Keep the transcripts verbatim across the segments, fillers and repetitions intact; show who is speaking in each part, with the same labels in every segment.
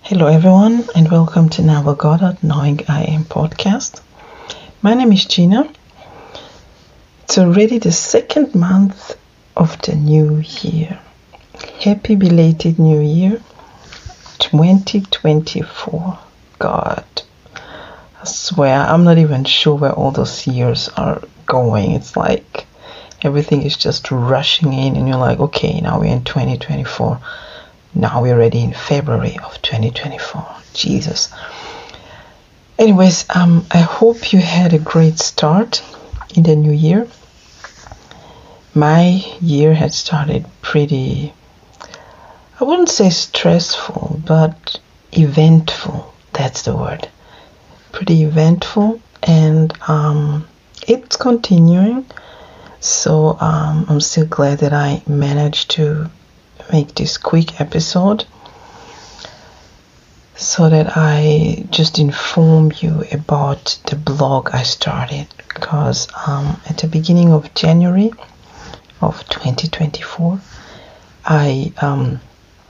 Speaker 1: Hello, everyone, and welcome to Neville Goddard Knowing I Am podcast. My name is Gina. It's already the second month of the new year. Happy belated new year, twenty twenty-four. God, I swear, I'm not even sure where all those years are going. It's like everything is just rushing in, and you're like, okay, now we're in twenty twenty-four. Now we're already in February of twenty twenty-four. Jesus. Anyways, um, I hope you had a great start in the new year. My year had started pretty, I wouldn't say stressful, but eventful. That's the word. Pretty eventful, and um, it's continuing. So um, I'm still glad that I managed to make this quick episode so that I just inform you about the blog I started, because um, at the beginning of January of twenty twenty-four I um,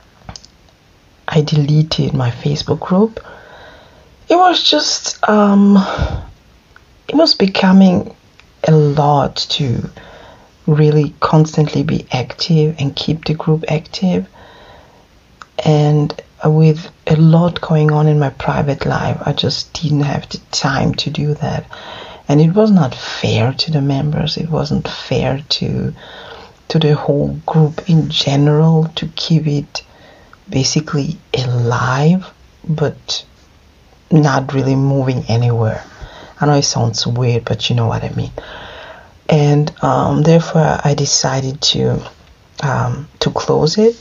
Speaker 1: I deleted my Facebook group. It was just um, it was becoming a lot to really constantly be active and keep the group active, and with a lot going on in my private life, I just didn't have the time to do that, and it was not fair to the members. It wasn't fair to to the whole group in general to keep it basically alive but not really moving anywhere. I know it sounds weird, but you know what I mean. And um, therefore, I decided to um, to close it.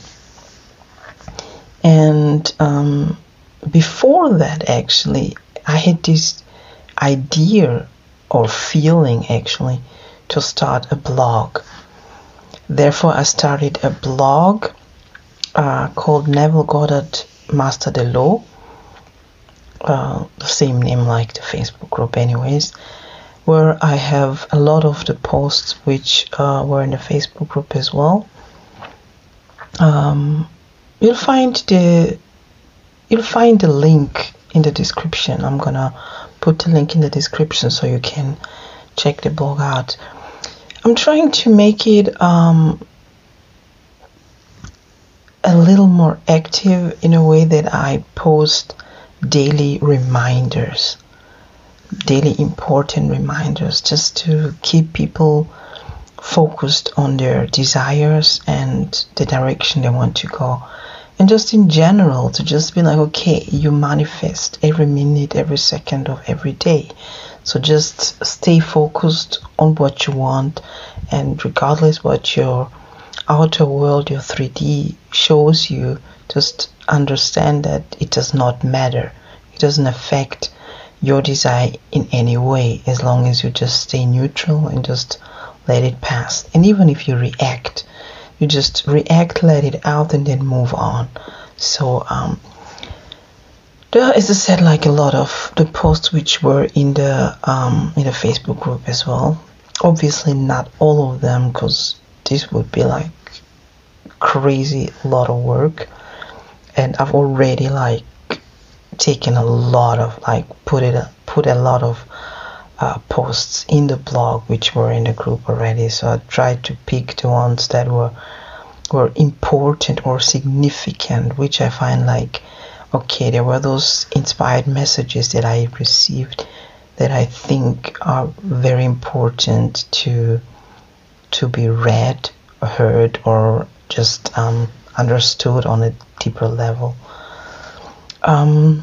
Speaker 1: And um, before that, actually, I had this idea or feeling, actually, to start a blog. Therefore, I started a blog uh, called Neville Goddard Master the Law. Uh, the same name like the Facebook group, anyways, where I have a lot of the posts which uh, were in the Facebook group as well. Um, you'll find the you'll find the link in the description. I'm gonna put the link in the description so you can check the blog out. I'm trying to make it um, a little more active in a way that I post daily reminders. Daily important reminders, just to keep people focused on their desires and the direction they want to go, and just in general to just be like, okay, you manifest every minute, every second of every day, so just stay focused on what you want, and regardless what your outer world, your three D shows you, just understand that it does not matter. It doesn't affect your desire in any way, as long as you just stay neutral and just let it pass. And even if you react, you just react, let it out, and then move on. So um there, as I said, like a lot of the posts which were in the um in the Facebook group as well. Obviously not all of them, because this would be like crazy lot of work, and I've already like taken a lot of like put it put a lot of uh, posts in the blog which were in the group already. So I tried to pick the ones that were were important or significant, which I find like, okay, there were those inspired messages that I received that I think are very important to to be read, heard, or just um, understood on a deeper level. Um,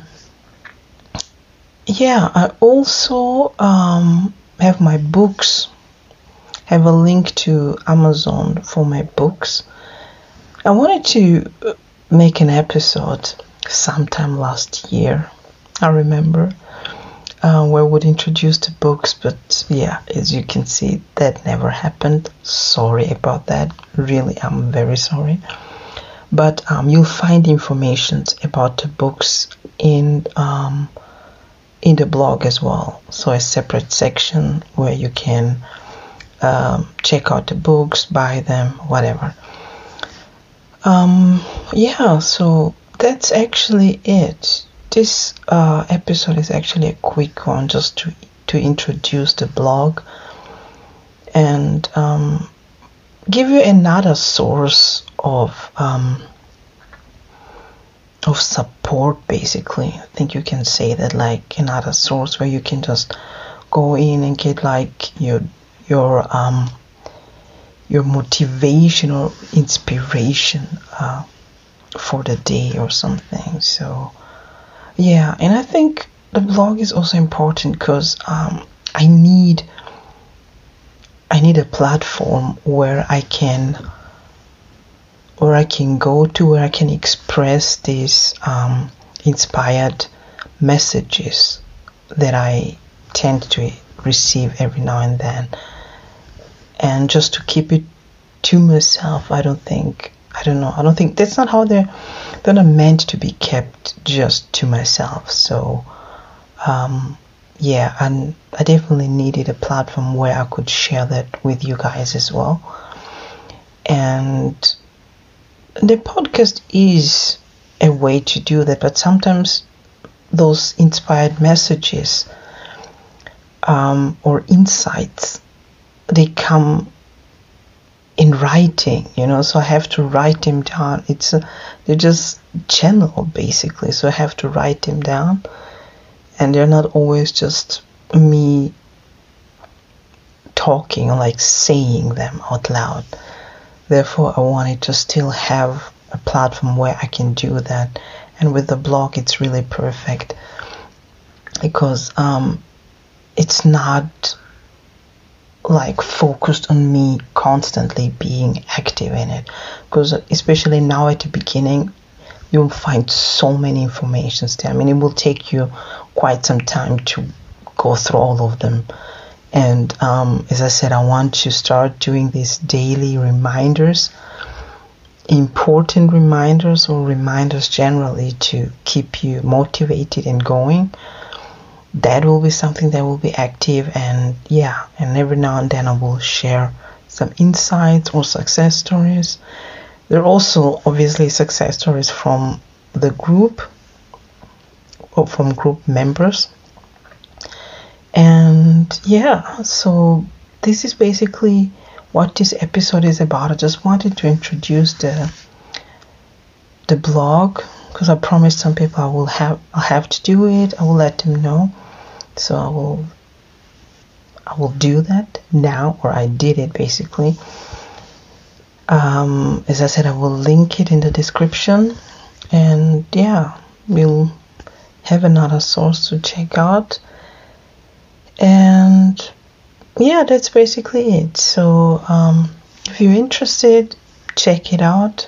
Speaker 1: yeah, I also um, have my books, have a link to Amazon for my books. I wanted to make an episode sometime last year, I remember, uh, where I would introduce the books, but yeah, as you can see, that never happened. Sorry about that. Really, I'm very sorry. But um, you'll find information about the books in um, in the blog as well. So a separate section where you can um, check out the books, buy them, whatever. Um, yeah, so that's actually it. This uh, episode is actually a quick one, just to to introduce the blog and um, give you another source of um, of support. Basically, I think you can say that, like another source where you can just go in and get like your your um your motivation or inspiration uh, for the day or something. So yeah, and I think the blog is also important because um, I need I need a platform where I can where I can go to, where I can express these um, inspired messages that I tend to receive every now and then. And just to keep it to myself, I don't think, I don't know, I don't think, that's not how they're, they're not meant to be kept just to myself. So, um, yeah, and I definitely needed a platform where I could share that with you guys as well. And the podcast is a way to do that, but sometimes those inspired messages um, or insights, they come in writing, you know, so I have to write them down. It's a, they're just channel basically, so I have to write them down, and they're not always just me talking or like saying them out loud. Therefore, I wanted to still have a platform where I can do that, and with the blog it's really perfect because um, it's not like focused on me constantly being active in it, because especially now at the beginning you'll find so many informations there. I mean, it will take you quite some time to go through all of them, and um, as I said, I want to start doing these daily reminders, important reminders or reminders generally to keep you motivated and going. That will be something that will be active, and yeah, and every now and then I will share some insights or success stories. There are also obviously success stories from the group or from group members. And yeah, so this is basically what this episode is about. I just wanted to introduce the the blog because I promised some people I will have I have to do it. I will let them know. So I will I will do that now, or I did it basically. Um, as I said, I will link it in the description, and yeah, we'll have another source to check out. And yeah, that's basically it. So um, if you're interested, check it out.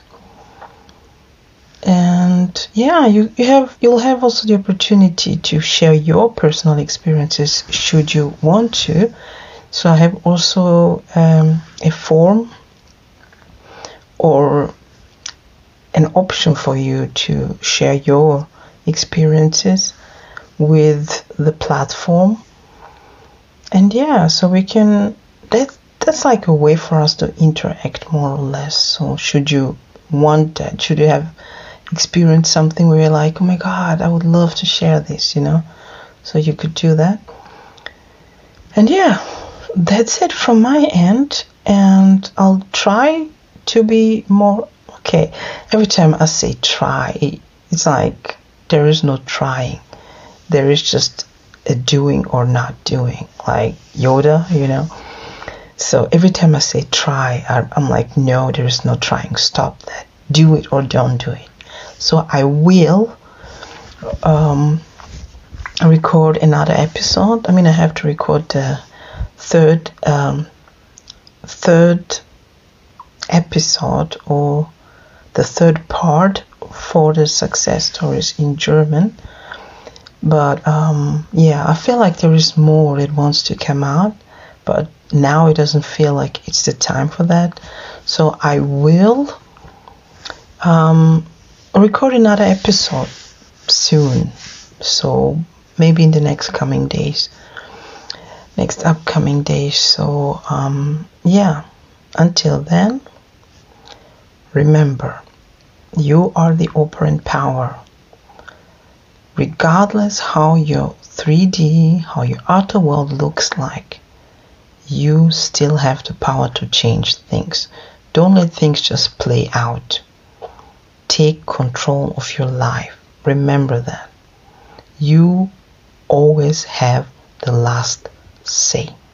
Speaker 1: And yeah, you, you have you'll have also the opportunity to share your personal experiences should you want to. So I have also um, a form or an option for you to share your experiences with the platform. And yeah, so we can that that's like a way for us to interact more or less. So should you want that, should you have experience something where you're like, oh my god, I would love to share this, you know, so you could do that. And yeah, that's it from my end, and I'll try to be more okay. Every time I say try, it's like there is no trying, there is just a doing or not doing, like Yoda, you know. So every time I say try, I'm like, no, there is no trying, stop that, do it or don't do it. So I will um, record another episode. I mean, I have to record the third um, third episode or the third part for the success stories in German. But um, yeah, I feel like there is more that wants to come out, but now it doesn't feel like it's the time for that. So I will um, record another episode soon, so maybe in the next coming days next upcoming days. So um yeah, until then, remember, You are the operant power. Regardless how your three D, how your outer world looks like, you still have the power to change things. Don't let things just play out. Take control of your life. Remember that. You always have the last say.